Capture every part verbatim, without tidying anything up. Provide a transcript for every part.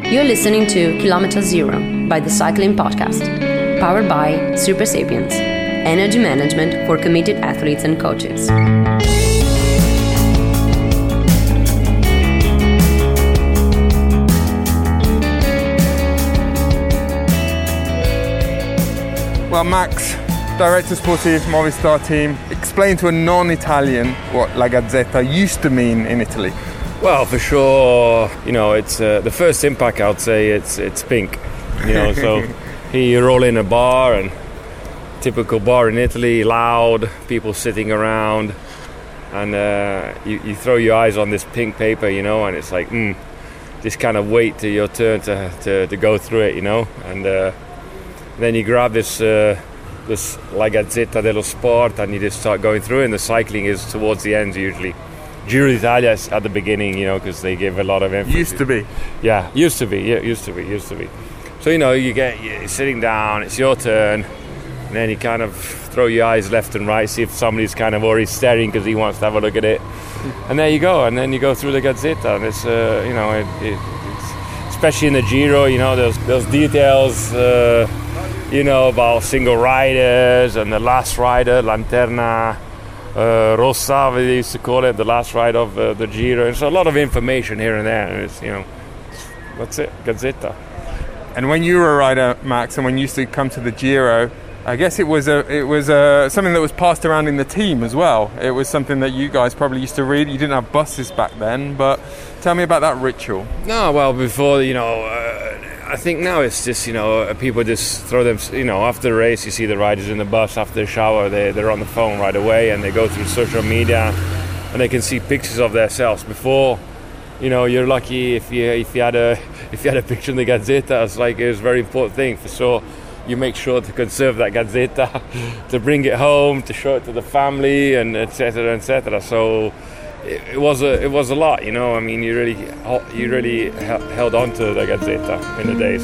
You're listening to Kilometer Zero by the Cycling Podcast, powered by Super Sapiens, energy management for committed athletes and coaches. Well, Max, Director Sportive, Movistar team, explain to a non-Italian what La Gazzetta used to mean in Italy. Well, for sure, you know, it's uh, the first impact. I'd say it's it's pink, you know. So here you roll in a bar, and typical bar in Italy, loud, people sitting around, and uh, you, you throw your eyes on this pink paper, you know, and it's like, mm, just kind of wait till your turn to to, to go through it, you know, and. Uh, Then you grab this uh, this La Gazzetta dello Sport and you just start going through it, and the cycling is towards the end usually. Giro d'Italia is at the beginning, you know, because they give a lot of emphasis. Used to be. Yeah, used to be, yeah, used to be, used to be. So, you know, you get, you're sitting down, it's your turn, and then you kind of throw your eyes left and right, see if somebody's kind of already staring because he wants to have a look at it. And there you go, and then you go through the Gazzetta, and it's, uh, you know, it, it, it's, especially in the Giro, you know, there's, there's details, uh, you know, about single riders and the last rider, Lanterna uh, Rossa, they used to call it, the last rider of uh, the Giro. And so a lot of information here and there. And it's, you know, that's it, Gazzetta. And when you were a rider, Max, and when you used to come to the Giro, I guess it was a it was a, something that was passed around in the team as well. It was something that you guys probably used to read. You didn't have buses back then, but tell me about that ritual. No, well, before, you know, uh, I think now it's just, you know, people just throw them, you know, after the race, you see the riders in the bus, after the shower, they, they're on the phone right away, and they go through social media, and they can see pictures of themselves. Before, you know, you're lucky if you if you had a if you had a picture in the Gazzetta. It's like, it was a very important thing. For sure, you make sure to conserve that Gazzetta, to bring it home, to show it to the family, and et cetera, et cetera. So it, it was a it was a lot, you know. I mean, you really you really held on to the Gazzetta in the days.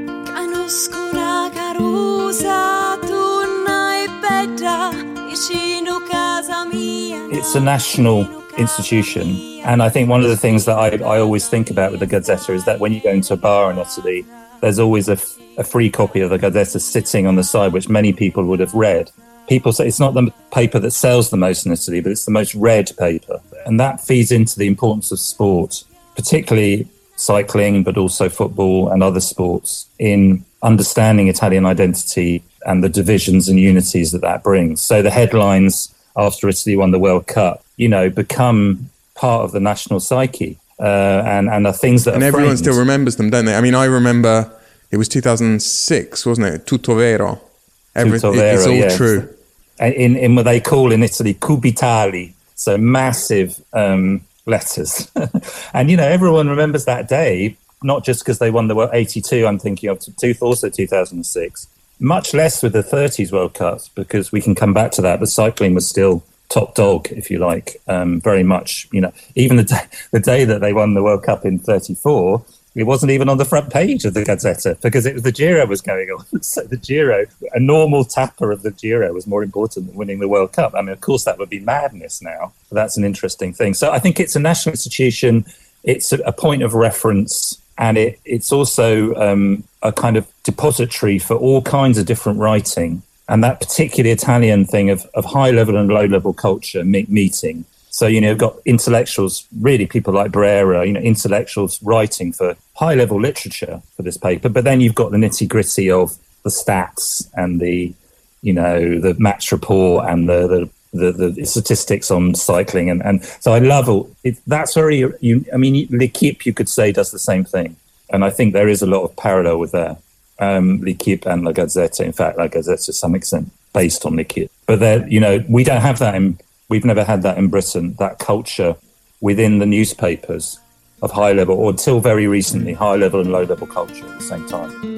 It's a national institution, and I think one of the things that I, I always think about with the Gazzetta is that when you go into a bar in Italy, there's always a, a free copy of the Gazzetta sitting on the side, which many people would have read. People say it's not the paper that sells the most in Italy, but it's the most read paper. And that feeds into the importance of sport, particularly cycling, but also football and other sports, in understanding Italian identity and the divisions and unities that that brings. So the headlines after Italy won the World Cup, you know, become part of the national psyche, uh, and, and are things that and are everyone framed. still remembers them, don't they? I mean, I remember it was two thousand six, wasn't it? Tutto vero. Every, Tutto vero, it's all yes. true. In, in what they call in Italy, cubitali, so massive um, letters. And, you know, everyone remembers that day, not just because they won the World eighty-two, I'm thinking of, two, also two thousand six. Much less with the thirties World Cups, because we can come back to that, but cycling was still top dog, if you like, um, very much, you know, even the day, the day that they won the World Cup in thirty-four, it wasn't even on the front page of the Gazzetta because it was the Giro was going on. So the Giro, a normal tapper of the Giro was more important than winning the World Cup. I mean, of course, that would be madness now. But that's an interesting thing. So I think it's a national institution. It's a, a point of reference. And it, it's also um, a kind of depository for all kinds of different writing. And that particularly Italian thing of, of high-level and low-level culture me- meeting. So, you know, you've got intellectuals, really people like Brera, you know, intellectuals writing for high-level literature for this paper. But then you've got the nitty-gritty of the stats and the, you know, the match report and the the, the, the statistics on cycling. And, and so I love all, it, that's very, you, I mean, L'Equipe, you could say, does the same thing. And I think there is a lot of parallel with that. Um, L'Equipe and La Gazzetta, in fact, La Gazzetta to some extent based on L'Equipe. But there, you know, we don't have that in, we've never had that in Britain, that culture within the newspapers of high level, or until very recently, high level and low level culture at the same time.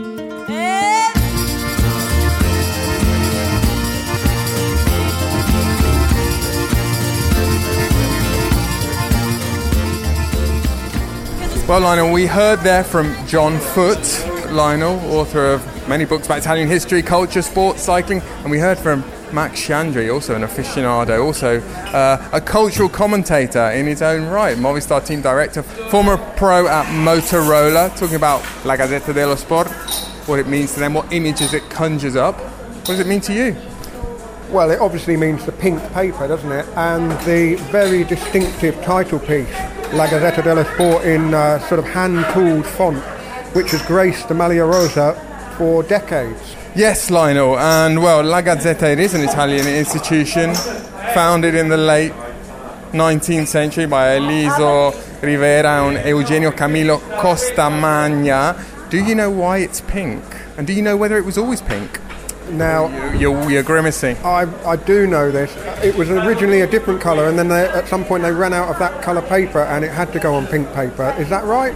Well, Lionel, we heard there from John Foot, Lionel, author of many books about Italian history, culture, sport, cycling, and we heard from Max Chandri, also an aficionado, also uh, a cultural commentator in his own right, Movistar team director, former pro at Motorola, talking about La Gazzetta dello Sport, what it means to them, what images it conjures up. What does it mean to you? Well, it obviously means the pink paper, doesn't it? And the very distinctive title piece, La Gazzetta dello Sport, in uh, sort of hand-tooled font, which has graced the Maglia Rosa for decades. Yes, Lionel, and well, La Gazzetta, it is an Italian institution, founded in the late nineteenth century by Eliso Rivera and Eugenio Camillo Costamagna. Do you know why it's pink? And do you know whether it was always pink? Now, you're, you're grimacing. I, I do know this. It was originally a different colour, and then they, at some point they ran out of that colour paper, and it had to go on pink paper. Is that right?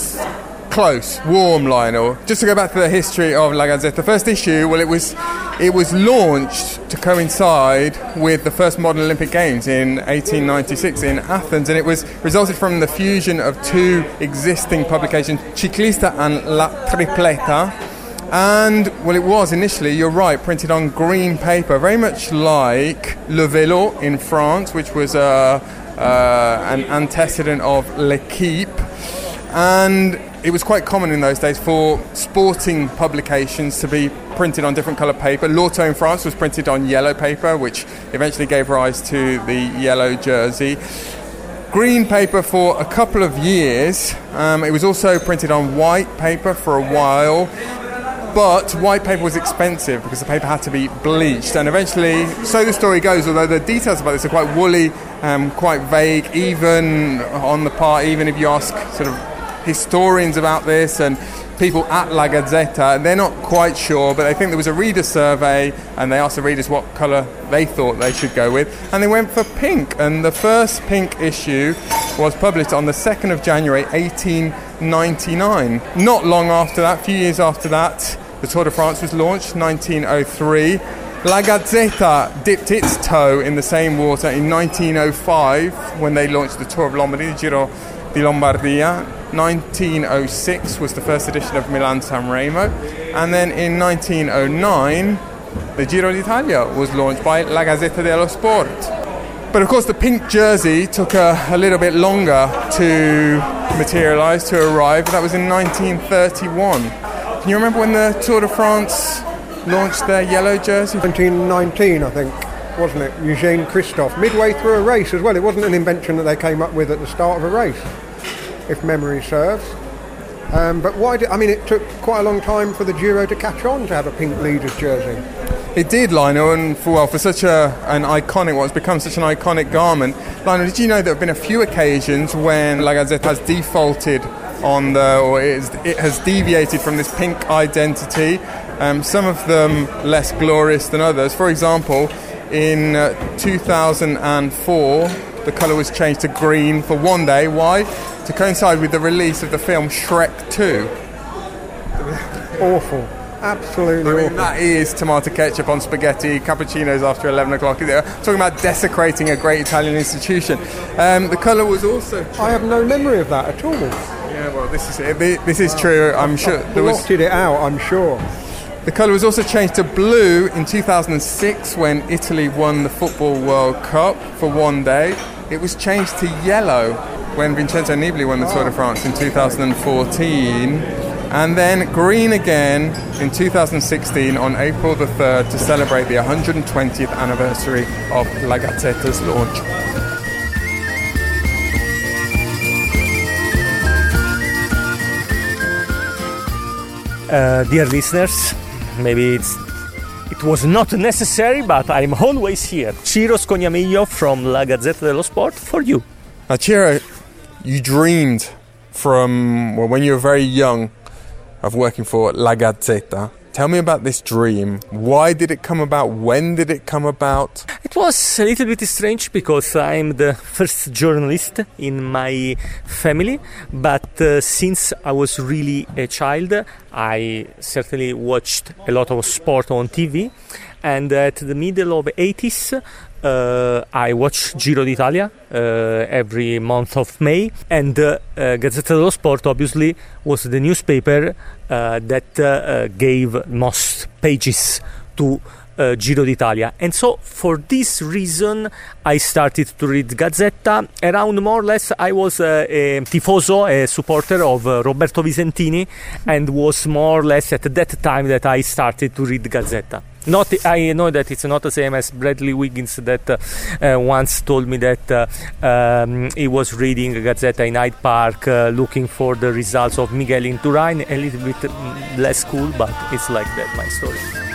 Close, warm, Lionel. Just to go back to the history of La Gazzetta, the first issue, well, it was it was launched to coincide with the first modern Olympic Games in eighteen ninety-six in Athens, and it was resulted from the fusion of two existing publications, Ciclista and La Tripleta. And, well, it was initially, you're right, printed on green paper, very much like Le Vélo in France, which was uh, uh, an antecedent of L'Équipe. And it was quite common in those days for sporting publications to be printed on different colour paper. L'Auto in France was printed on yellow paper, which eventually gave rise to the yellow jersey. Green paper for a couple of years. Um, it was also printed on white paper for a while. But white paper was expensive because the paper had to be bleached, and eventually, so the story goes, although the details about this are quite woolly, um, quite vague, even on the part, even if you ask sort of historians about this and people at La Gazzetta, they're not quite sure, but they think there was a reader survey and they asked the readers what colour they thought they should go with, and they went for pink. And the first pink issue was published on the second of January eighteen ninety-nine. Not long after that, a few years after that, the Tour de France was launched, nineteen oh three. La Gazzetta dipped its toe in the same water in nineteen oh five when they launched the Tour of Lombardy, the Giro di Lombardia. nineteen oh six was the first edition of Milan-San Remo. And then in nineteen oh nine, the Giro d'Italia was launched by La Gazzetta dello Sport. But of course the pink jersey took a, a little bit longer to materialise, to arrive. That was in nineteen thirty-one. Can you remember when the Tour de France launched their yellow jersey? nineteen nineteen, I think, wasn't it? Eugene Christophe, midway through a race as well. It wasn't an invention that they came up with at the start of a race, if memory serves. Um, but why did, I mean, it took quite a long time for the Giro to catch on to have a pink leader's jersey. It did, Lionel, and for, well, for such a, an iconic, what's become such an iconic garment. Lionel, did you know there have been a few occasions when La Gazzetta has defaulted on the, or it, is, it has deviated from this pink identity, um, some of them less glorious than others. For example, in uh, two thousand four, the colour was changed to green for one day. Why? To coincide with the release of the film Shrek two. Awful. Absolutely I mean, awful. that is tomato ketchup on spaghetti, cappuccinos after eleven o'clock. They're talking about desecrating a great Italian institution. Um, the colour was also... I have no memory of that at all. Yeah, well, this is it. This is true. I'm sure there was blotted it out. I'm sure. The colour was also changed to blue in two thousand six when Italy won the Football World Cup for one day. It was changed to yellow when Vincenzo Nibali won the Tour de France in two thousand fourteen. And then green again in two thousand sixteen on April the third to celebrate the one hundred twentieth anniversary of La Gazzetta's launch. Uh, dear listeners, maybe it's, it was not necessary, but I'm always here. Ciro Scognamiglio from La Gazzetta dello Sport for you. Now, Ciro, you dreamed from well, when you were very young of working for La Gazzetta. Tell me about this dream. Why did it come about? When did it come about? It was a little bit strange because I'm the first journalist in my family, but uh, since I was really a child, I certainly watched a lot of sport on T V, and at the middle of the eighties, Uh, I watch Giro d'Italia uh, every month of May, and uh, uh, Gazzetta dello Sport obviously was the newspaper uh, that uh, uh, gave most pages to uh, Giro d'Italia. And so for this reason I started to read Gazzetta. Around more or less I was uh, a tifoso, a supporter of uh, Roberto Visentini, and was more or less at that time that I started to read Gazzetta. Not, I know that it's not the same as Bradley Wiggins that uh, uh, once told me that uh, um, he was reading Gazzetta in Hyde Park uh, looking for the results of Miguel Indurain. A little bit less cool, but it's like that, my story.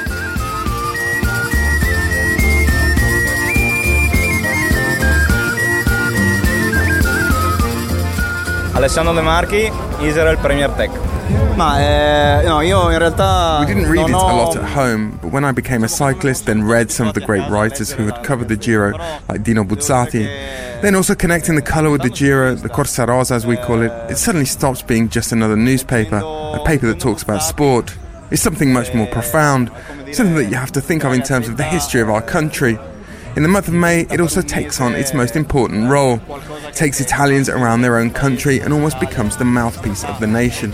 Alessandro De Marchi, Israel Premier Tech. Ma eh, no, io in realtà we didn't read it ho... a lot at home, but when I became a cyclist, then read some of the great writers who had covered the Giro, like Dino Buzzati, then also connecting the colour with the Giro, the Corsa Rosa as we call it, it suddenly stops being just another newspaper, a paper that talks about sport. It's something much more profound, something that you have to think of in terms of the history of our country. In the month of May, it also takes on its most important role. It takes Italians around their own country and almost becomes the mouthpiece of the nation.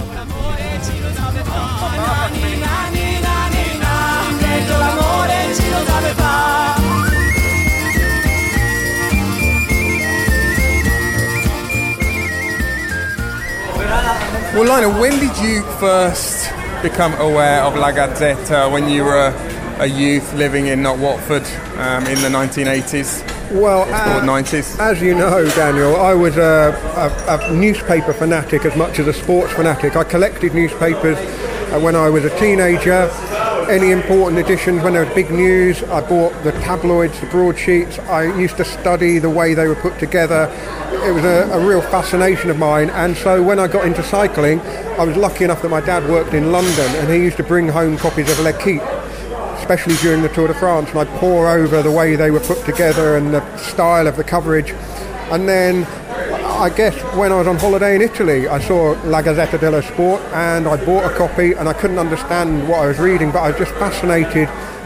Well, Lionel, when did you first become aware of La Gazzetta? When you were a youth living in not Watford um, in the nineteen eighties? Well, or nineties? As you know, Daniel, I was a, a, a newspaper fanatic as much as a sports fanatic. I collected newspapers uh, when I was a teenager. Any important editions, when there was big news, I bought the tabloids, the broadsheets. I used to study the way they were put together. It was a, a real fascination of mine, and so when I got into cycling, I was lucky enough that my dad worked in London, and he used to bring home copies of L'Équipe, especially during the Tour de France, and I'd pore over the way they were put together and the style of the coverage. And then I guess when I was on holiday in Italy, I saw La Gazzetta dello Sport, and I bought a copy, and I couldn't understand what I was reading, but I was just fascinated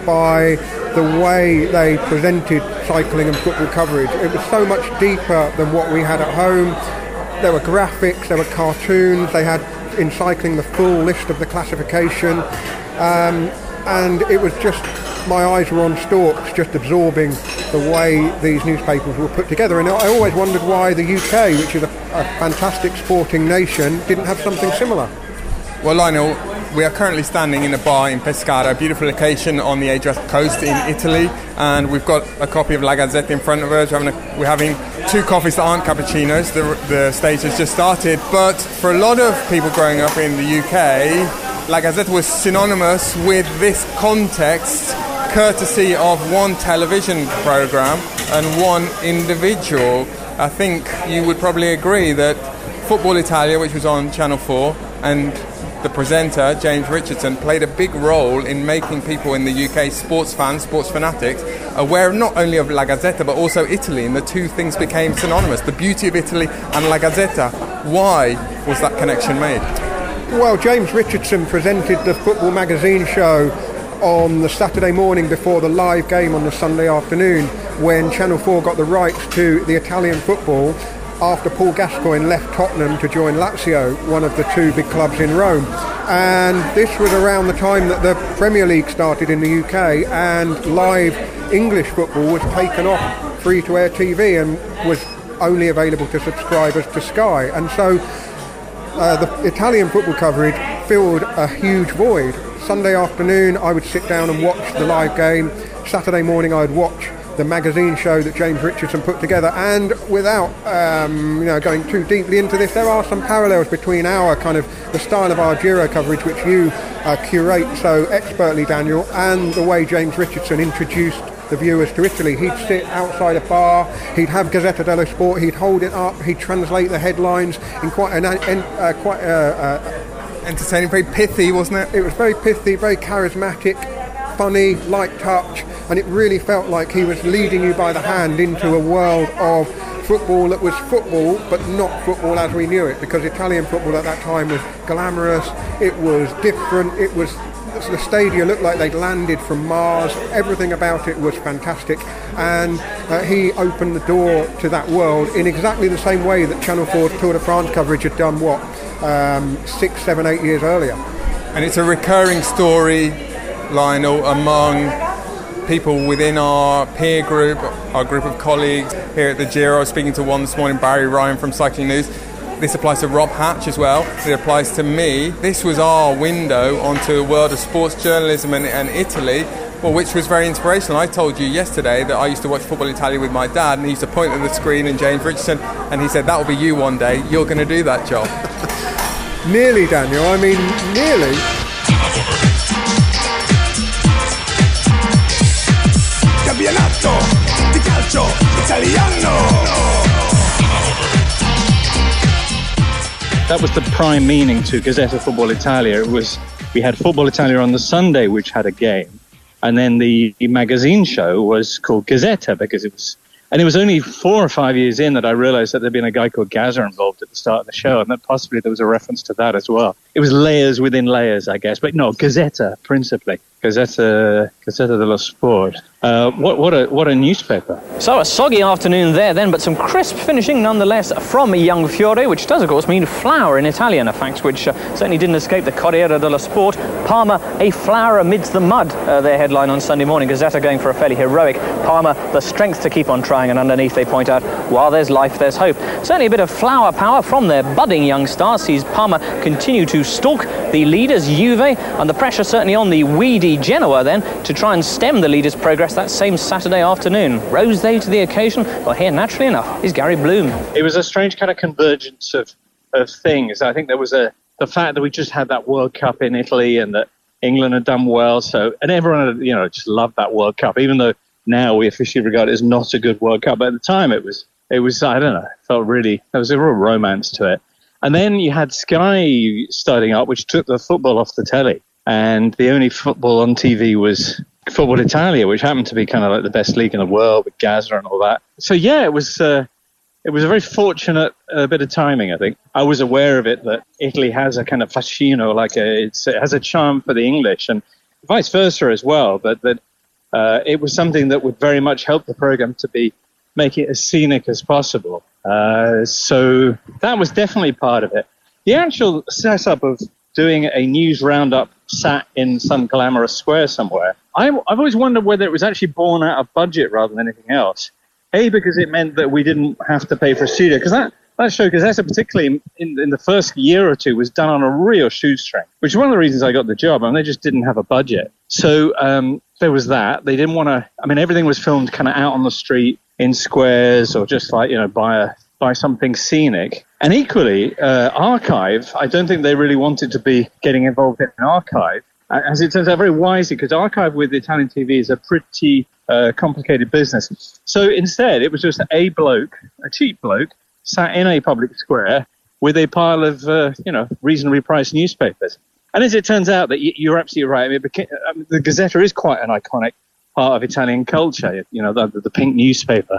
by the way they presented cycling and football coverage. It was so much deeper than what we had at home. There were graphics, there were cartoons, they had in cycling the full list of the classification, um, and it was just, my eyes were on stalks, just absorbing the way these newspapers were put together. And I always wondered why the U K, which is a, a fantastic sporting nation, didn't have something similar. Well, Lionel, we are currently standing in a bar in Pescara, a beautiful location on the Adriatic coast in Italy, and we've got a copy of La Gazzetta in front of us. We're having, a, we're having two coffees that aren't cappuccinos. The, the stage has just started, but for a lot of people growing up in the U K, La Gazzetta was synonymous with this context, courtesy of one television programme and one individual. I think you would probably agree that Football Italia, which was on Channel four, and the presenter, James Richardson, played a big role in making people in the U K, sports fans, sports fanatics, aware not only of La Gazzetta but also Italy, and the two things became synonymous, the beauty of Italy and La Gazzetta. Why was that connection made? Well, James Richardson presented the football magazine show on the Saturday morning before the live game on the Sunday afternoon, when Channel four got the rights to the Italian football after Paul Gascoigne left Tottenham to join Lazio, one of the two big clubs in Rome. And this was around the time that the Premier League started in the U K, and live English football was taken off free-to-air T V and was only available to subscribers to Sky. And so uh, the Italian football coverage filled a huge void. Sunday afternoon I would sit down and watch the live game. Saturday morning I'd watch the magazine show that James Richardson put together, and without um, you know going too deeply into this, there are some parallels between our kind of the style of our Giro coverage, which you uh, curate so expertly, Daniel, and the way James Richardson introduced the viewers to Italy. He'd sit outside a bar, he'd have Gazzetta dello Sport, he'd hold it up, he'd translate the headlines in quite an uh, quite uh, uh, entertaining, very pithy, wasn't it? It was very pithy, very charismatic, funny, light touch, and it really felt like he was leading you by the hand into a world of football that was football, but not football as we knew it, because Italian football at that time was glamorous, it was different, it was, the stadia looked like they'd landed from Mars, everything about it was fantastic, and uh, he opened the door to that world in exactly the same way that Channel four's Tour de France coverage had done, what, um, six, seven, eight years earlier. And it's a recurring story, Lionel, among people within our peer group, our group of colleagues here at the Giro. I was speaking to one this morning, Barry Ryan from Cycling News. This applies to Rob Hatch as well. It applies to me. This was our window onto a world of sports journalism and, and Italy, well, which was very inspirational. I told you yesterday that I used to watch Football Italia with my dad, and he used to point at the screen and James Richardson, and he said, that will be you one day. You're going to do that job. Nearly, Daniel. I mean, nearly. Campionato di calcio italiano. That was the prime meaning to Gazzetta Football Italia. It was, we had Football Italia on the Sunday, which had a game. And then the, the magazine show was called Gazzetta because it was, and it was only four or five years in that I realized that there'd been a guy called Gazza involved at the start of the show, and that possibly there was a reference to that as well. It was layers within layers, I guess, but no, Gazzetta principally. Gazzetta, Gazzetta dello Sport. Uh, what, what a what a newspaper. So a soggy afternoon there then, but some crisp finishing nonetheless from Young Fiore, which does of course mean flower in Italian, a fact which uh, certainly didn't escape the Corriere dello Sport. Parma, a flower amidst the mud, uh, their headline on Sunday morning. Gazzetta going for a fairly heroic. Parma, the strength to keep on trying, and underneath they point out, while there's life, there's hope. Certainly a bit of flower power from their budding young stars sees Parma continue to stalk the leaders, Juve, and the pressure certainly on the weedy Genoa then to try and stem the leaders' progress that same Saturday afternoon. Rose they to the occasion? Well, here, naturally enough, is Gary Bloom. It was a strange kind of convergence of, of things. I think there was a the fact that we just had that World Cup in Italy and that England had done well. So, and everyone, you know, just loved that World Cup, even though now we officially regard it as not a good World Cup. But at the time, it was, it was I don't know, it felt really, there was a real romance to it. And then you had Sky starting up, which took the football off the telly. And the only football on T V was Football Italia, which happened to be kind of like the best league in the world with Gazza and all that. So, yeah, it was uh, it was a very fortunate uh, bit of timing, I think. I was aware of it, that Italy has a kind of fascino, like a, it's, it has a charm for the English, and vice versa as well, but that uh, it was something that would very much help the program to be make it as scenic as possible. Uh, so that was definitely part of it. The actual setup of doing a news roundup sat in some glamorous square somewhere, I, I've always wondered whether it was actually born out of budget rather than anything else. A, because it meant that we didn't have to pay for a studio, because that, that show, Gazzetta, particularly in, in the first year or two, was done on a real shoestring, which is one of the reasons I got the job. I mean, they just didn't have a budget. So um, there was that. They didn't want to, I mean, everything was filmed kind of out on the street in squares or just like, you know, by a by something scenic. And equally, uh, archive, I don't think they really wanted to be getting involved in archive. As it turns out, very wisely, because archive with Italian T V is a pretty uh, complicated business. So instead, it was just a bloke, a cheap bloke, sat in a public square with a pile of, uh, you know, reasonably priced newspapers. And as it turns out, that you're absolutely right. I mean, became, I mean, the Gazzetta is quite an iconic part of Italian culture, you know, the, the pink newspaper.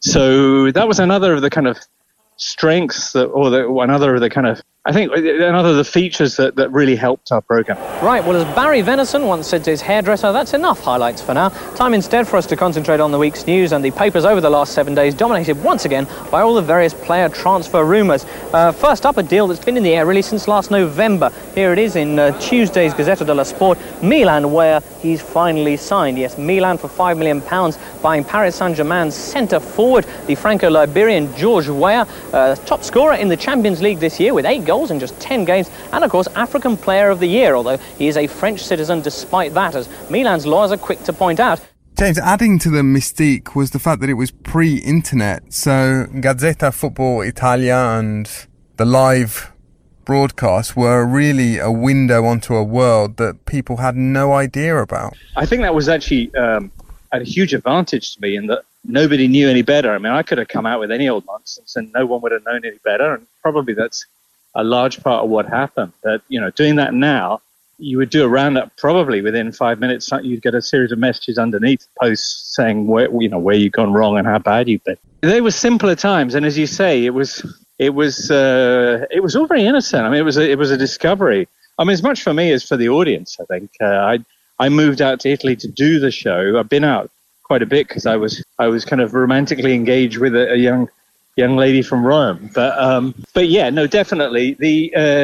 So that was another of the kind of strengths that, or the, another of the kind of, I think, another of the features that, that really helped our program. Right, well, as Barry Venison once said to his hairdresser, that's enough highlights for now. Time instead for us to concentrate on the week's news, and the papers over the last seven days dominated once again by all the various player transfer rumours. Uh, first up, a deal that's been in the air really since last November. Here it is in uh, Tuesday's Gazzetta dello Sport. Milan, where he's finally signed. Yes, Milan for five million pounds, buying Paris Saint-Germain's centre-forward, the Franco-Liberian George Weah, uh, top scorer in the Champions League this year with eight goals in just ten games, and of course African Player of the Year, although he is a French citizen despite that, as Milan's lawyers are quick to point out. James, adding to the mystique was the fact that it was pre-internet, so Gazzetta Football Italia and the live broadcasts were really a window onto a world that people had no idea about. I think that was actually um, a huge advantage to me in that nobody knew any better. I mean, I could have come out with any old nonsense and no one would have known any better, and probably that's a large part of what happened. That, you know, doing that now, you would do a roundup probably within five minutes. You'd get a series of messages underneath posts saying where, you know, where you've gone wrong and how bad you've been. They were simpler times, and as you say, it was it was uh, it was all very innocent. I mean, it was a, it was a discovery. I mean, as much for me as for the audience. I think uh, I I moved out to Italy to do the show. I've been out quite a bit because I was I was kind of romantically engaged with a, a young. young lady from Rome. But um, but yeah, no, definitely. The uh,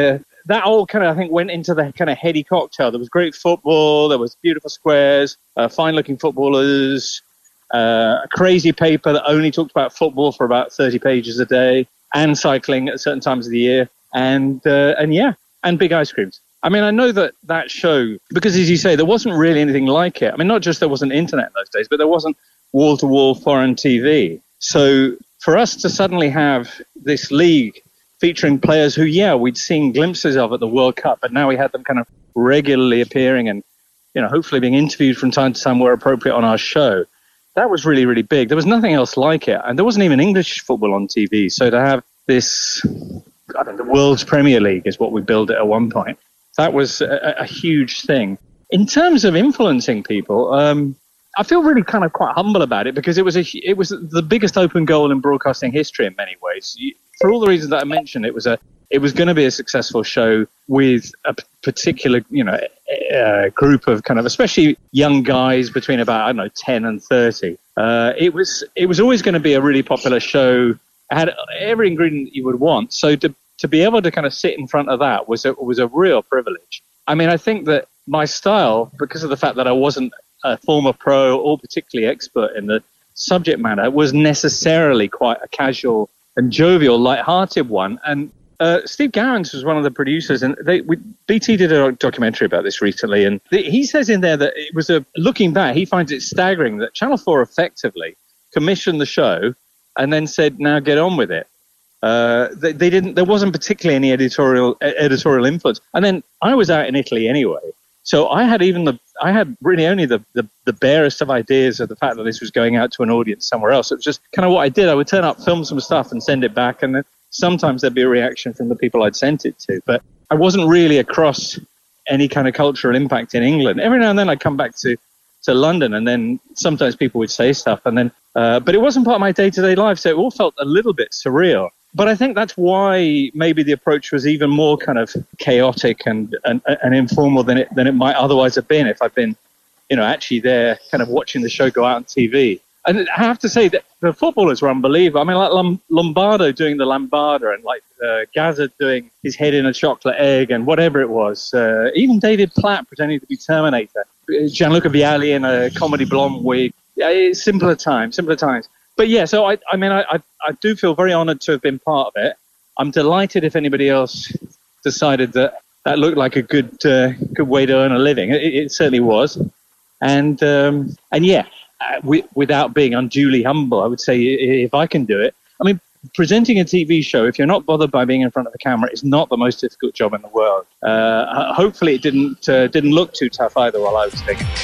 that all kind of, I think, went into the kind of heady cocktail. There was great football, there was beautiful squares, uh, fine-looking footballers, uh, a crazy paper that only talked about football for about thirty pages a day, and cycling at certain times of the year, and uh, and yeah, and big ice creams. I mean, I know that that show, because as you say, there wasn't really anything like it. I mean, not just there wasn't internet in those days, but there wasn't wall-to-wall foreign T V. So for us to suddenly have this league featuring players who, yeah, we'd seen glimpses of at the World Cup, but now we had them kind of regularly appearing and, you know, hopefully being interviewed from time to time where appropriate on our show, that was really, really big. There was nothing else like it. And there wasn't even English football on T V. So to have this, I don't know, the world's Premier League is what we billed it at one point. That was a, a huge thing. In terms of influencing people, um, I feel really kind of quite humble about it because it was a, it was the biggest open goal in broadcasting history in many ways. For all the reasons that I mentioned, it was a it was going to be a successful show with a particular, you know, uh, group of kind of, especially young guys between about, I don't know, ten and thirty. Uh, it was it was always going to be a really popular show. It had every ingredient you would want. So to to be able to kind of sit in front of that was a, was a real privilege. I mean, I think that my style, because of the fact that I wasn't a former pro or particularly expert in the subject matter, was necessarily quite a casual and jovial, light-hearted one. And uh, Steve Gowans was one of the producers, and they, we, B T did a documentary about this recently, and the, he says in there that it was a, looking back, he finds it staggering that Channel four effectively commissioned the show and then said, now get on with it. Uh, they, they didn't, there wasn't particularly any editorial editorial influence. And then I was out in Italy anyway, so I had even the, I had really only the, the, the barest of ideas of the fact that this was going out to an audience somewhere else. It was just kind of what I did. I would turn up, film some stuff and send it back. And then sometimes there'd be a reaction from the people I'd sent it to. But I wasn't really across any kind of cultural impact in England. Every now and then I'd come back to, to London, and then sometimes people would say stuff. And then, uh, but it wasn't part of my day-to-day life. So it all felt a little bit surreal. But I think that's why maybe the approach was even more kind of chaotic and, and, and informal than it than it might otherwise have been if I'd been, you know, actually there kind of watching the show go out on T V. And I have to say that the footballers were unbelievable. I mean, like Lombardo doing the Lambada, and like uh, Gaza doing his head in a chocolate egg, and whatever it was. Uh, even David Platt pretending to be Terminator. Gianluca Vialli in a comedy blonde wig. Yeah, it's simpler times, simpler times. But yeah, so I, I mean, I, I, I do feel very honoured to have been part of it. I'm delighted if anybody else decided that that looked like a good, uh, good way to earn a living. It, it certainly was, and um, and yeah, uh, we, without being unduly humble, I would say if I can do it. I mean, presenting a T V show, if you're not bothered by being in front of the camera, is not the most difficult job in the world. Uh, hopefully, it didn't uh, didn't look too tough either while I was doing it.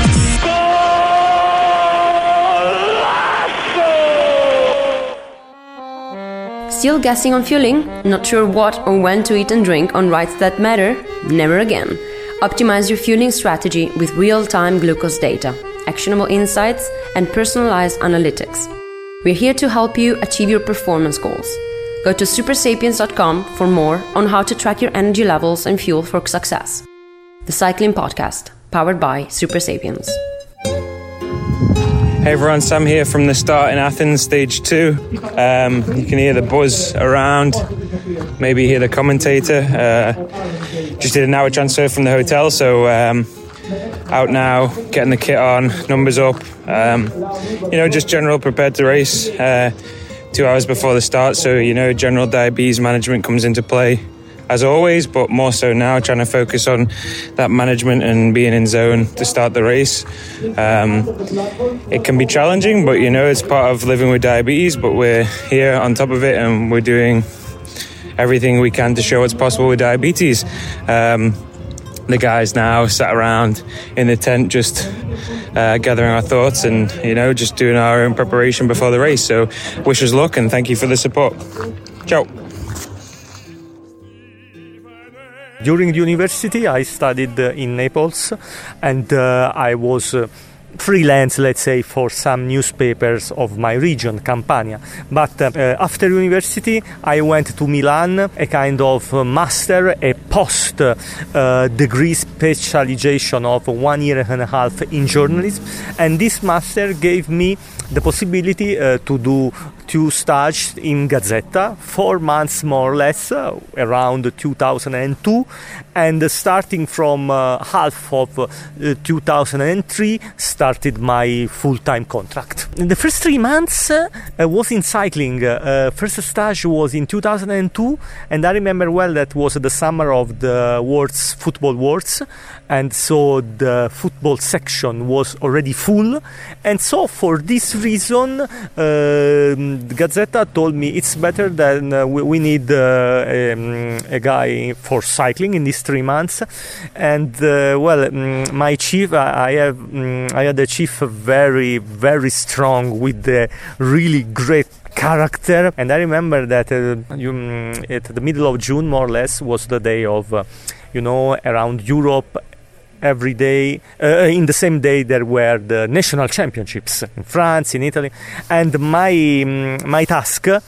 Still guessing on fueling? Not sure what or when to eat and drink on Rights That Matter? Never again. Optimize your fueling strategy with real-time glucose data, actionable insights, and personalized analytics. We're here to help you achieve your performance goals. Go to supersapiens dot com for more on how to track your energy levels and fuel for success. The Cycling Podcast, powered by Supersapiens. Hey everyone, Sam here from the start in Athens, stage two. Um, you can hear the buzz around, maybe hear the commentator. Uh, just did an hour transfer from the hotel, so um, out now, getting the kit on, numbers up. Um, you know, just general prepared to race uh, two hours before the start, so you know, general diabetes management comes into play as always, but more so now, trying to focus on that management and being in zone to start the race. Um, it can be challenging, but you know, it's part of living with diabetes, but we're here on top of it and we're doing everything we can to show what's possible with diabetes. Um, the guys now sat around in the tent just uh, gathering our thoughts and, you know, just doing our own preparation before the race. So wish us luck and thank you for the support. Ciao. During university, I studied uh, in Naples, and uh, I was uh, freelance, let's say, for some newspapers of my region, Campania. But uh, after university, I went to Milan, a kind of master, a post uh, degree specialization of one year and a half in journalism, and this master gave me the possibility uh, to do two stages in Gazzetta, four months more or less, uh, around two thousand two, and uh, starting from uh, half of uh, two thousand three started my full-time contract. In the first three months uh, I was in cycling. Uh, first stage was in two thousand two, and I remember well that was the summer of the World's Football Wars, and so the football section was already full, and so for this reason uh, Gazzetta told me it's better than uh, we, we need uh, um, a guy for cycling in these three months, and uh, well, um, my chief, I, I have, um, I had a chief very, very strong with the really great character, and I remember that uh, you, um, at the middle of June, more or less, was the day of, uh, you know, around Europe. Every day, uh, in the same day, there were the national championships in France, in Italy, and my um, my task uh,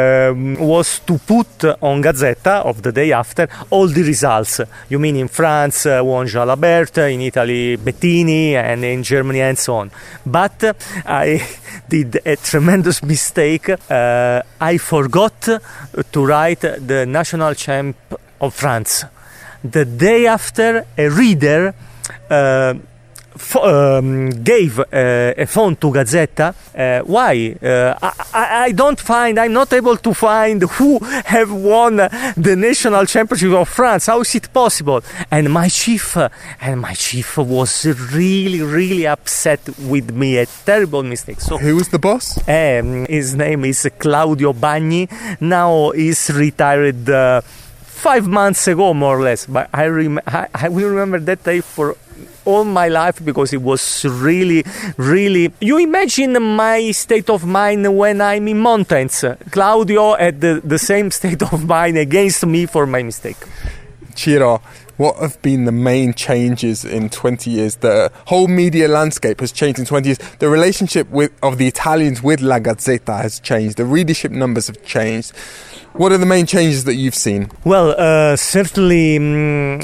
was to put on Gazzetta of the day after all the results. You mean in France uh, won Jalabert, in Italy Bettini, and in Germany and so on. But uh, I did a tremendous mistake. Uh, I forgot to write the national champ of France. The day after, a reader uh, f- um, gave uh, a phone to Gazzetta. Uh, why? Uh, I, I don't find, I'm not able to find who have won the national championship of France. How is it possible? And my chief, uh, and my chief was really, really upset with me. A terrible mistake. So, who was the boss? Um, his name is Claudio Bagni. Now he's retired. Uh, Five months ago, more or less, but I, rem- I, I will remember that day for all my life because it was really, really. You imagine my state of mind when I'm in mountains. Claudio had the, the same state of mind against me for my mistake. Ciro, what have been the main changes in twenty years? The whole media landscape has changed in twenty years. The relationship with of the Italians with La Gazzetta has changed. The readership numbers have changed. What are the main changes that you've seen? Well, uh, certainly um,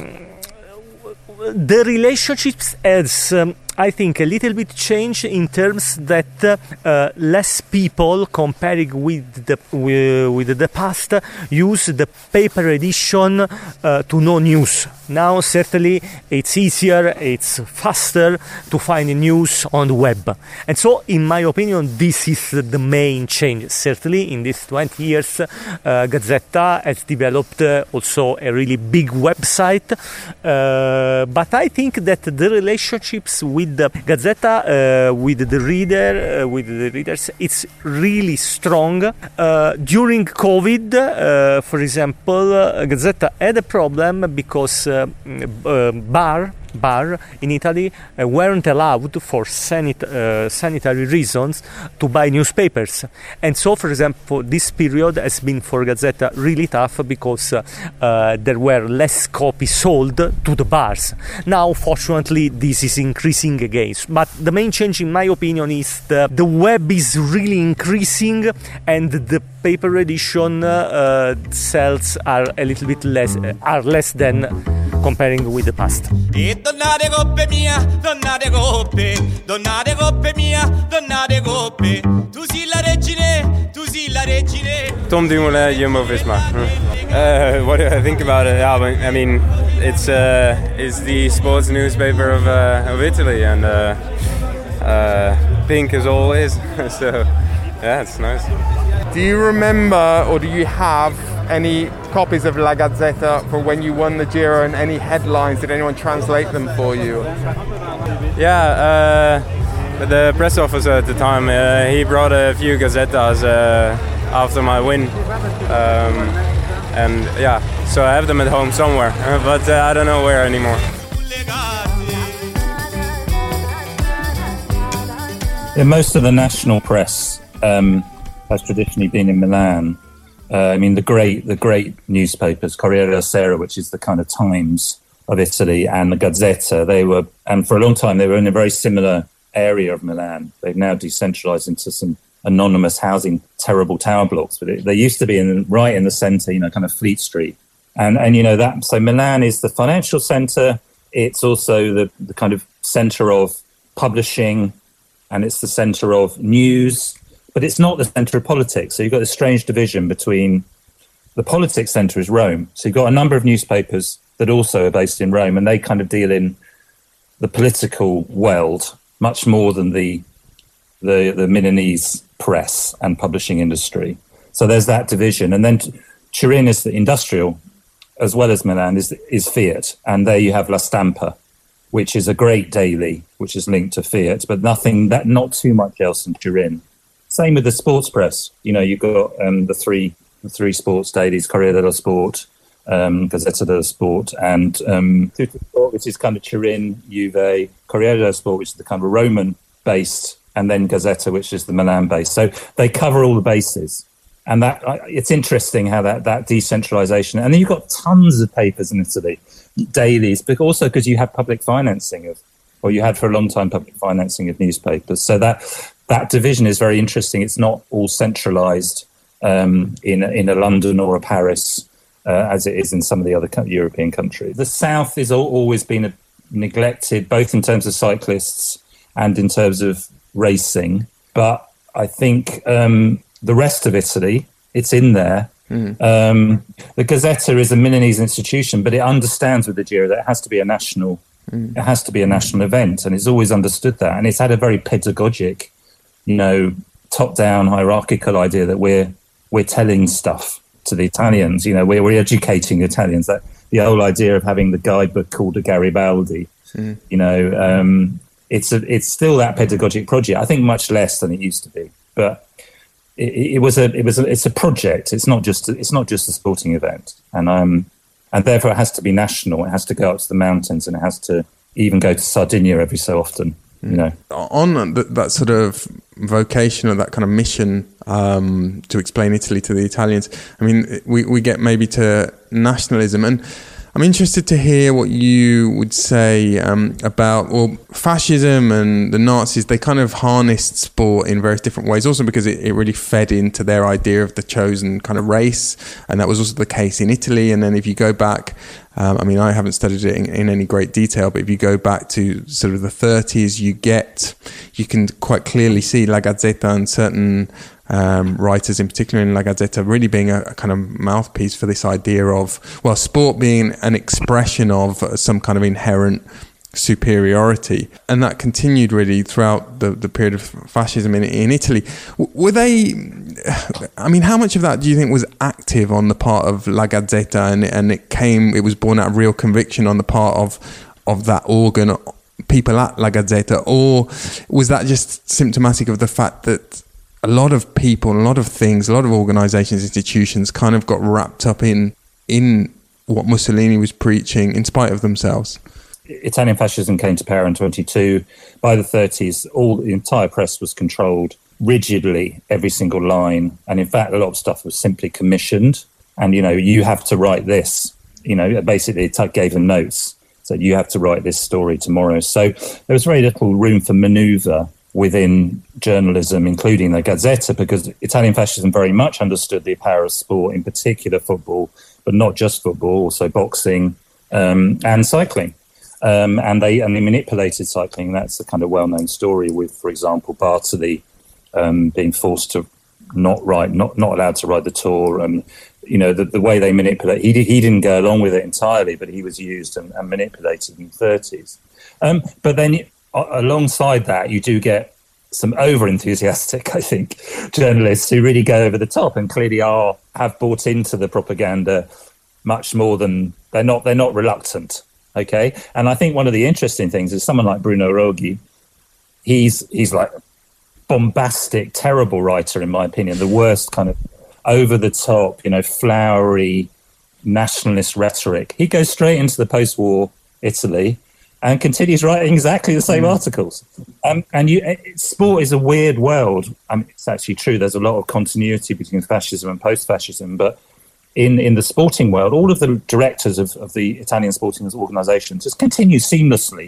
the relationships has, um, I think, a little bit changed in terms that uh, uh, less people, comparing with the with, with the past, use the paper edition uh, to know news. Now, certainly, it's easier, it's faster to find news on the web. And so, in my opinion, this is the main change. Certainly, in these twenty years, uh, Gazzetta has developed uh, also a really big website. Uh, but I think that the relationships with the Gazzetta, uh, with the reader, uh, with the readers, it's really strong. Uh, during COVID, uh, for example, uh, Gazzetta had a problem because uh, uh, bar bar in Italy uh, weren't allowed for sanit- uh, sanitary reasons to buy newspapers, and so, for example, this period has been for Gazzetta really tough because uh, uh, there were less copies sold to the bars. Now, fortunately, this is increasing again, but the main change, in my opinion, is the, the web is really increasing, and the paper edition uh, sales are a little bit less, uh, are less than comparing with the past. Donna de coppe mia, donna de coppe, donna de coppe mia, donna de coppe. Tu sei la regine, tu sei la regine. Tom Dumoulin, Jumbo-Visma. Uh, what do I think about it? Yeah, I mean, it's uh, it's the sports newspaper of uh, of Italy, and uh, uh, pink as always. So, yeah, it's nice. Do you remember, or do you have any copies of La Gazzetta for when you won the Giro, and any headlines? Did anyone translate them for you? Yeah, uh, the press officer at the time, uh, he brought a few Gazzettas uh, after my win. Um, and yeah, so I have them at home somewhere, but uh, I don't know where anymore. Yeah, most of the national press um, has traditionally been in Milan. Uh, I mean, the great the great newspapers, Corriere della Sera, which is the kind of Times of Italy, and the Gazzetta, they were, and for a long time, they were in a very similar area of Milan. They've now decentralized into some anonymous housing, terrible tower blocks. But it, they used to be in right in the center, you know, kind of Fleet Street. And, and you know, that, so Milan is the financial center. It's also the, the kind of center of publishing, and it's the center of news, but it's not the center of politics. So you've got this strange division between the politics center is Rome. So you've got a number of newspapers that also are based in Rome, and they kind of deal in the political world much more than the the, the Milanese press and publishing industry. So there's that division. And then Turin is the industrial, as well as Milan, is is Fiat. And there you have La Stampa, which is a great daily, which is linked to Fiat, but nothing, that not too much else in Turin. Same with the sports press. You know, you've got um, the three the three sports dailies, Corriere dello Sport, um, Gazzetta dello Sport, and um, Tuttosport, which is kind of Turin, Juve, Corriere dello Sport, which is the kind of Roman-based, and then Gazzetta, which is the Milan-based. So they cover all the bases. And that it's interesting how that, that decentralization, and then you've got tons of papers in Italy, dailies, but also because you have public financing of, or you had for a long time public financing of newspapers. So that that division is very interesting. It's not all centralized um, in in a London or a Paris uh, as it is in some of the other European countries. The South has always been a, neglected, both in terms of cyclists and in terms of racing. But I think um, the rest of Italy, it's in there. Mm. Um, the Gazzetta is a Milanese institution, but it understands with the Giro that it has to be a national, mm. it has to be a national event, and it's always understood that. And it's had a very pedagogic, you know, top-down hierarchical idea that we're we're telling stuff to the Italians. You know, we're we're educating the Italians. That the whole idea of having the guidebook called a Garibaldi. Mm. You know, um, it's a, it's still that pedagogic project. I think much less than it used to be, but. It, it was a, it was a, it's a project. It's not just, it's not just a sporting event, and um, and therefore it has to be national. It has to go up to the mountains, and it has to even go to Sardinia every so often. You know, on that, that sort of vocation or that kind of mission um, to explain Italy to the Italians. I mean, we we get maybe to nationalism, and I'm interested to hear what you would say um, about, well, fascism and the Nazis. They kind of harnessed sport in various different ways, also because it, it really fed into their idea of the chosen kind of race. And that was also the case in Italy. And then if you go back, um, I mean, I haven't studied it in, in any great detail, but if you go back to sort of the thirties, you get, you can quite clearly see La Gazzetta and certain Um, writers, in particular in La Gazzetta, really being a, a kind of mouthpiece for this idea of, well, sport being an expression of uh, some kind of inherent superiority. And that continued really throughout the, the period of fascism in, in Italy. W- were they, I mean, how much of that do you think was active on the part of La Gazzetta, and, and it came, it was born out of real conviction on the part of, of that organ, people at La Gazzetta, or was that just symptomatic of the fact that a lot of people, a lot of things, a lot of organisations, institutions kind of got wrapped up in in what Mussolini was preaching in spite of themselves? Italian fascism came to power in twenty-two. By the thirties, all the entire press was controlled rigidly, every single line. And in fact, a lot of stuff was simply commissioned. And, you know, you have to write this. You know, basically it gave them notes. So you have to write this story tomorrow. So there was very little room for manoeuvre within journalism, including the Gazzetta, because Italian fascism very much understood the power of sport, in particular football, but not just football, also boxing um, and cycling. Um, and they and they manipulated cycling. That's a kind of well-known story with, for example, Bartoli um, being forced to not ride, not not allowed to ride the Tour. And you know the, the way they manipulate, he did, he didn't go along with it entirely, but he was used and, and manipulated in the thirties. Um, but then. Alongside that, you do get some over-enthusiastic, I think, journalists who really go over the top and clearly are have bought into the propaganda much more than they're not. They're not reluctant, okay. And I think one of the interesting things is someone like Bruno Roghi. He's he's like a bombastic, terrible writer, in my opinion. The worst kind of over-the-top, you know, flowery nationalist rhetoric. He goes straight into the post-war Italy and continues writing exactly the same mm. articles. Um, and you, it, sport is a weird world. I mean, it's actually true. There's a lot of continuity between fascism and post-fascism. But in, in the sporting world, all of the directors of, of the Italian sporting organisations just continue seamlessly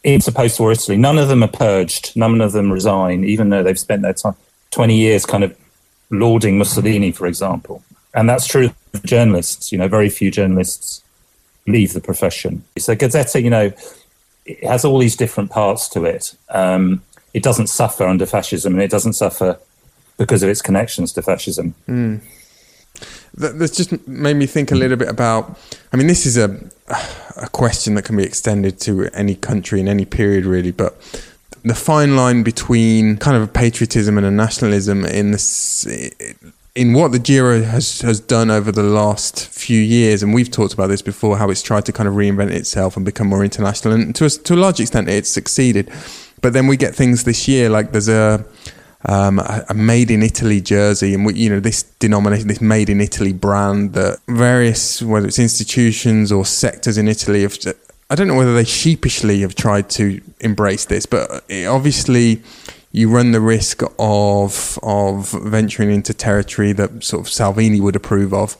into post-war Italy. None of them are purged. None of them resign, even though they've spent their time, twenty years kind of lauding Mussolini, for example. And that's true of journalists. You know, very few journalists leave the profession. So Gazzetta, you know, it has all these different parts to it. Um, it doesn't suffer under fascism, and it doesn't suffer because of its connections to fascism. Mm. That's just made me think a little bit about, I mean, this is a a question that can be extended to any country in any period, really, but the fine line between kind of a patriotism and a nationalism in this, in what the Giro has, has done over the last few years, and we've talked about this before, how it's tried to kind of reinvent itself and become more international, and to a, to a large extent it's succeeded. But then we get things this year, like there's a Um, a, a made in Italy jersey, and we, you know, this denomination, this made in Italy brand that various, whether it's institutions or sectors in Italy, have, I don't know whether they sheepishly have tried to embrace this, but it, obviously you run the risk of of venturing into territory that sort of Salvini would approve of.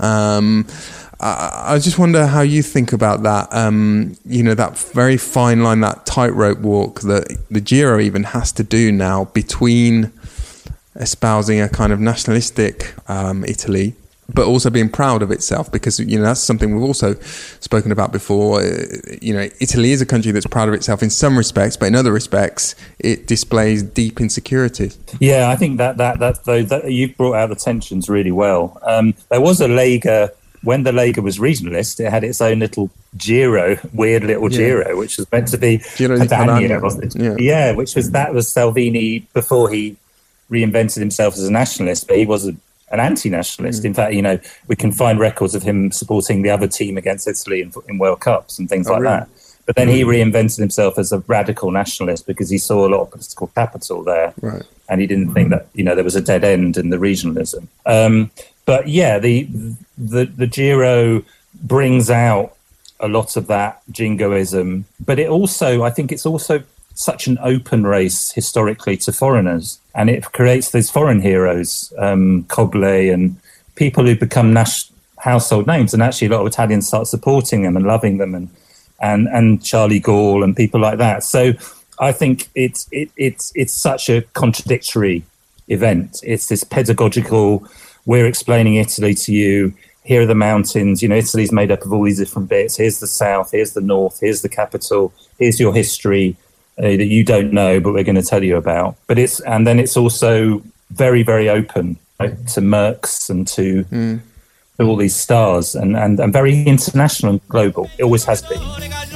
Um, I, I just wonder how you think about that. Um, you know, that very fine line, that tightrope walk that the Giro even has to do now between espousing a kind of nationalistic um, Italy, but also being proud of itself, because, you know, that's something we've also spoken about before. Uh, you know, Italy is a country that's proud of itself in some respects, but in other respects, it displays deep insecurities. Yeah, I think that that that, that, that you've brought out the tensions really well. Um, there was a Lega. When the Lega was regionalist, it had its own little Giro, weird little yeah. Giro, which was meant to be Giro Padania, wasn't it? Yeah. yeah, which was that was Salvini before he reinvented himself as a nationalist, but he was a, an anti-nationalist. Mm. In fact, you know, we can find records of him supporting the other team against Italy in, in World Cups and things oh, like really? that. But then he reinvented himself as a radical nationalist because he saw a lot of political capital there, right. and he didn't think that, you know, there was a dead end in the regionalism. Um, But yeah, the, the the Giro brings out a lot of that jingoism, but it also, I think it's also such an open race historically to foreigners, and it creates these foreign heroes, um, Cogle and people who become nas- household names, and actually a lot of Italians start supporting them and loving them, and and, and Charlie Gall and people like that. So I think it's it, it's it's such a contradictory event. It's this pedagogical, we're explaining Italy to you. Here are the mountains. You know, Italy's made up of all these different bits. Here's the south. Here's the north. Here's the capital. Here's your history uh, that you don't know, but we're going to tell you about. But it's and then it's also very, very open, right, to Merckx and to, mm. to all these stars, and, and and very international and global. It always has been.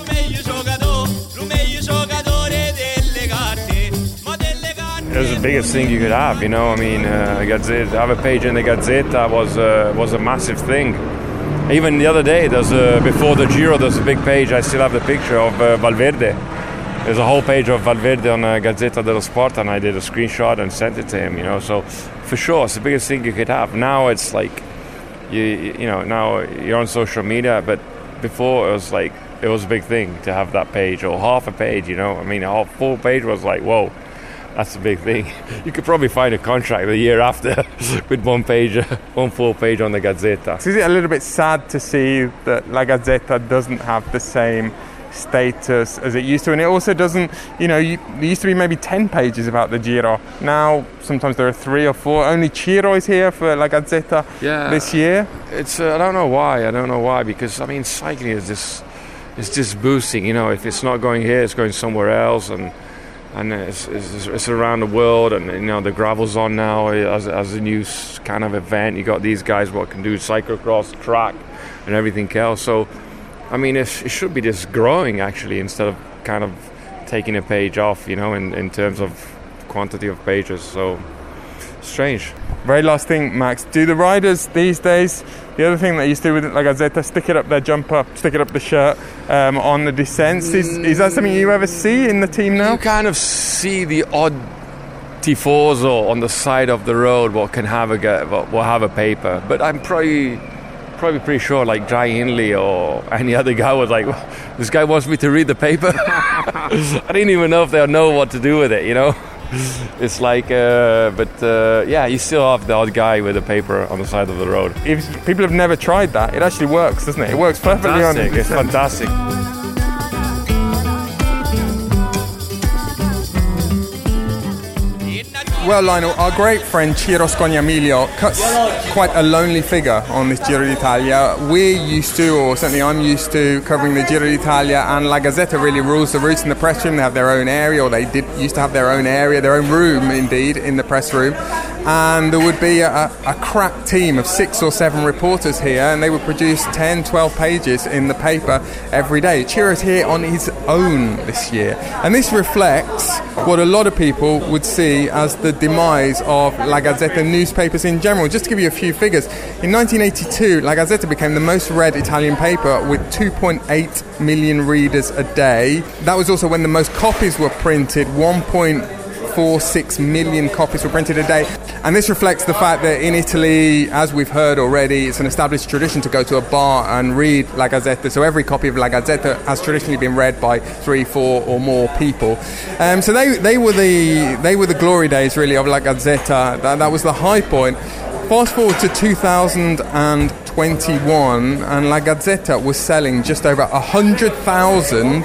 It was the biggest thing you could have, you know. I mean, uh, Gazzetta, have a page in the Gazzetta was uh, was a massive thing. Even the other day, there's a, before the Giro, there's a big page. I still have the picture of uh, Valverde. There's a whole page of Valverde on uh, Gazzetta dello Sport, and I did a screenshot and sent it to him. You know, so for sure, it's the biggest thing you could have. Now it's like, you you know, now you're on social media, but before it was like it was a big thing to have that page or half a page. You know, I mean, a whole full page was like, whoa. That's a big thing. You could probably find a contract the year after with one page, one full page on the Gazzetta. So is it a little bit sad to see that La Gazzetta doesn't have the same status as it used to? And it also doesn't, you know, you, there used to be maybe ten pages about the Giro. Now, sometimes there are three or four. Only Ciro is here for La Gazzetta yeah, this year. It's uh, I don't know why. I don't know why. Because, I mean, cycling is just, it's just boosting. You know, if it's not going here, it's going somewhere else. And And it's, it's, it's around the world, and you know the gravel's on now as, as a new kind of event. You got these guys what can do cyclocross, track, and everything else. So, I mean, it, it should be just growing actually, instead of kind of taking a page off. You know, in, in terms of quantity of pages. So, strange. Very last thing, Max. Do the riders these days, the other thing they used to do with La Gazzetta, stick it up their jumper, stick it up the shirt um, on the descents? Is, is that something you ever see in the team now? You kind of see the odd tifoso on the side of the road what can have a will have a paper, but I'm probably probably pretty sure like Jai Hindley or any other guy was like, this guy wants me to read the paper. I didn't even know if they'll know what to do with it, you know. It's like, uh, but uh, yeah, you still have the odd guy with a paper on the side of the road. If people have never tried that, it actually works, doesn't it? It works perfectly fantastic. on it. It's fantastic. Well, Lionel, our great friend Ciro Scognamiglio cuts quite a lonely figure on this Giro d'Italia. We're used to, or certainly I'm used to, covering the Giro d'Italia, and La Gazzetta really rules the roost in the press room. They have their own area, or they did used to have their own area, their own room, indeed, in the press room. And there would be a, a crack team of six or seven reporters here, and they would produce ten, twelve pages in the paper every day. Ciro's here on his own this year. And this reflects what a lot of people would see as the demise of La Gazzetta newspapers in general. Just to give you a few figures, in nineteen eighty-two, La Gazzetta became the most read Italian paper with two point eight million readers a day. That was also when the most copies were printed, one point four six million copies were printed a day. And this reflects the fact that in Italy, as we've heard already, it's an established tradition to go to a bar and read La Gazzetta. So every copy of La Gazzetta has traditionally been read by three, four or more people. Um, so they they were the they were the glory days really of La Gazzetta. That, that was the high point. Fast forward to two thousand twenty-one, and La Gazzetta was selling just over one hundred thousand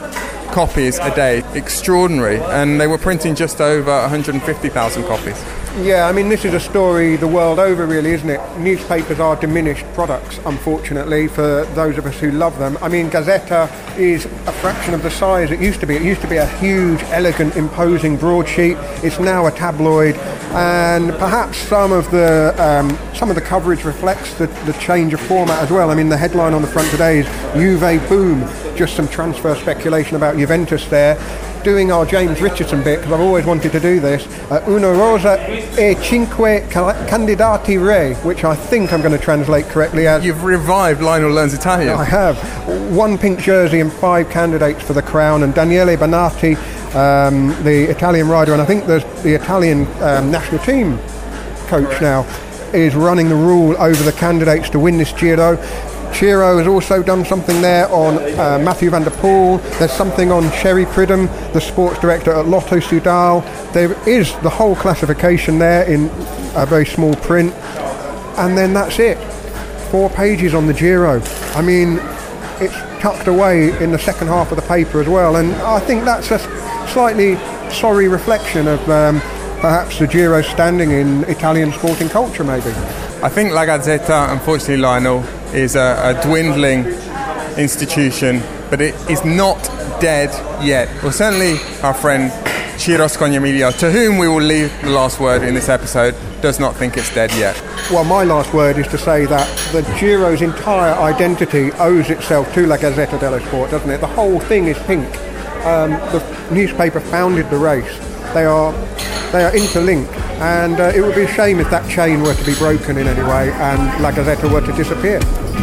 copies a day. Extraordinary. And they were printing just over one hundred fifty thousand copies. Yeah, I mean, this is a story the world over, really, isn't it? Newspapers are diminished products, unfortunately, for those of us who love them. I mean, Gazzetta is a fraction of the size it used to be. It used to be a huge, elegant, imposing broadsheet. It's now a tabloid, and perhaps some of the um, some of the coverage reflects the, the change of format as well. I mean, the headline on the front today is Juve boom. Just some transfer speculation about Juventus there. Doing our James Richardson bit, because I've always wanted to do this. Uh, Una rosa e cinque candidati re, which I think I'm going to translate correctly as... You've revived Lionel Learns Italian. I have. One pink jersey and five candidates for the crown, and Daniele Banati, um, the Italian rider, and I think the, the Italian um, national team coach now, is running the rule over the candidates to win this Giro. Ciro has also done something there on uh, Matthew van der Poel. There's something on Sherry Pridham, the sports director at Lotto Soudal. There is the whole classification there in a very small print. And then that's it. Four pages on the Giro. I mean, it's tucked away in the second half of the paper as well. And I think that's a slightly sorry reflection of um, perhaps the Giro's standing in Italian sporting culture, maybe. I think La Gazzetta, unfortunately, Lionel, is a, a dwindling institution, but it is not dead yet. Well, certainly our friend Ciro Scognamiglio, to whom we will leave the last word in this episode, does not think it's dead yet. Well, my last word is to say that the Giro's entire identity owes itself to La Gazzetta dello Sport, doesn't it? The whole thing is pink. Um, the newspaper founded the race. They are they are interlinked, and uh, it would be a shame if that chain were to be broken in any way and La Gazzetta were to disappear.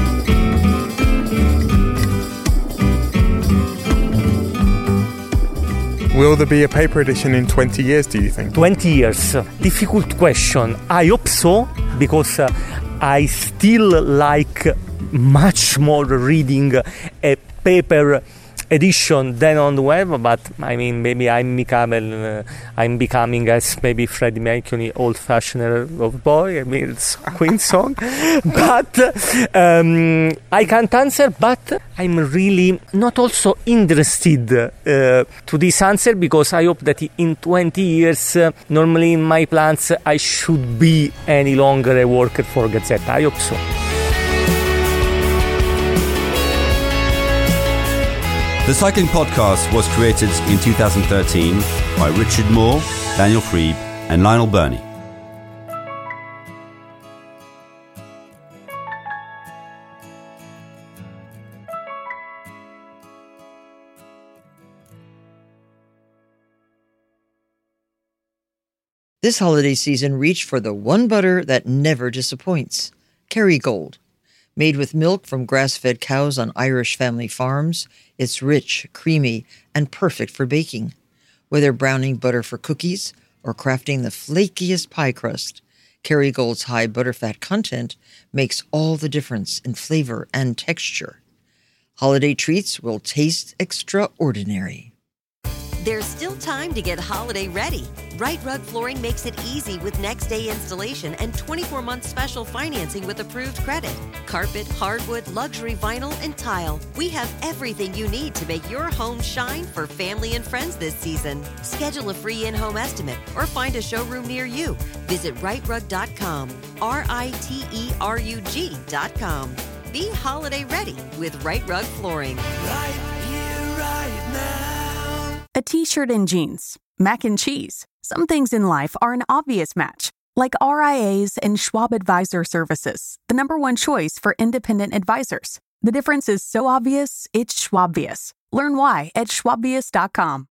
Will there be a paper edition in twenty years, do you think? twenty years. Difficult question. I hope so, because uh, I still like much more reading a paper edition than on the web, but I mean, maybe I'm becoming, uh, I'm becoming as maybe Freddie Mercury, old-fashioned of boy. I mean, it's a Queen song, but um, I can't answer. But I'm really not also interested uh, to this answer, because I hope that in twenty years, uh, normally in my plans, I should be any longer a worker for Gazzetta. I hope so. The Cycling Podcast was created in two thousand thirteen by Richard Moore, Daniel Friebe and Lionel Birnie. This holiday season, reach for the one butter that never disappoints, Kerrygold. Made with milk from grass-fed cows on Irish family farms, it's rich, creamy, and perfect for baking. Whether browning butter for cookies or crafting the flakiest pie crust, Kerrygold's high butterfat content makes all the difference in flavor and texture. Holiday treats will taste extraordinary. There's still time to get holiday ready. Right Rug Flooring makes it easy with next day installation and twenty-four month special financing with approved credit. Carpet, hardwood, luxury vinyl, and tile. We have everything you need to make your home shine for family and friends this season. Schedule a free in-home estimate or find a showroom near you. Visit right rug dot com. R I T E R U G dot com. Be holiday ready with Right Rug Flooring. Right here, right now. A t-shirt and jeans. Mac and cheese. Some things in life are an obvious match, like R I As and Schwab Advisor Services, the number one choice for independent advisors. The difference is so obvious, it's Schwabvious. Learn why at schwabvious dot com.